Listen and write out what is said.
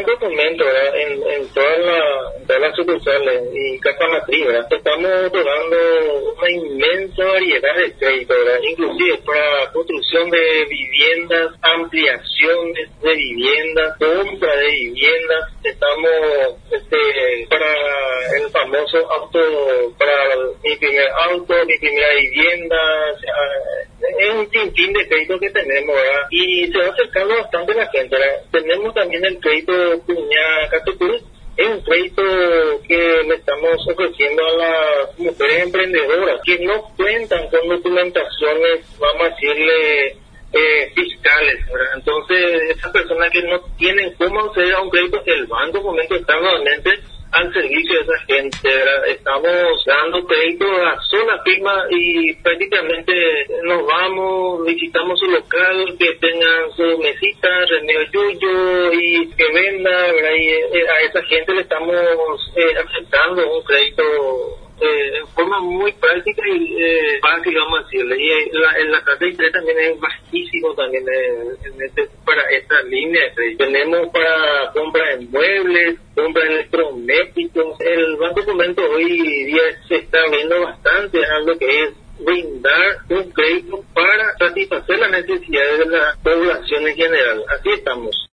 Banco Fomento, ¿verdad? En todas las sucursales y casa matriz, ¿verdad? Estamos otorgando una inmensa variedad de créditos, ¿verdad? Inclusive para construcción de viviendas, ampliaciones de viviendas, compra de viviendas. Estamos para el famoso auto, para mi primer auto, mi primera vivienda. Es un sinfín de créditos que tenemos, ¿verdad? Y se va acercando bastante la gente, ¿verdad? Tenemos también el crédito Cuña Catocur. Es un crédito que le estamos ofreciendo a las mujeres emprendedoras que no cuentan con documentaciones, vamos a decirle, fiscales, ¿verdad? Entonces, esas personas que no tienen cómo acceder a un crédito, el Banco Fomento está nuevamente al servicio de esa gente, ¿verdad? Estamos dando crédito a sola firma y prácticamente nos vamos, visitamos su local, que tengan su mesita, remedio yuyo y que venda, ¿verdad? Y a esa gente le estamos aceptando un crédito en forma muy práctica y fácil, vamos a decirle. Y en la tasa de interés también es bajísimo también para esta línea de crédito. Tenemos para compra de muebles, compra de electrodomésticos. El Banco Fomento hoy día se está viendo bastante a lo que es brindar un crédito para satisfacer las necesidades de la población en general. Así estamos.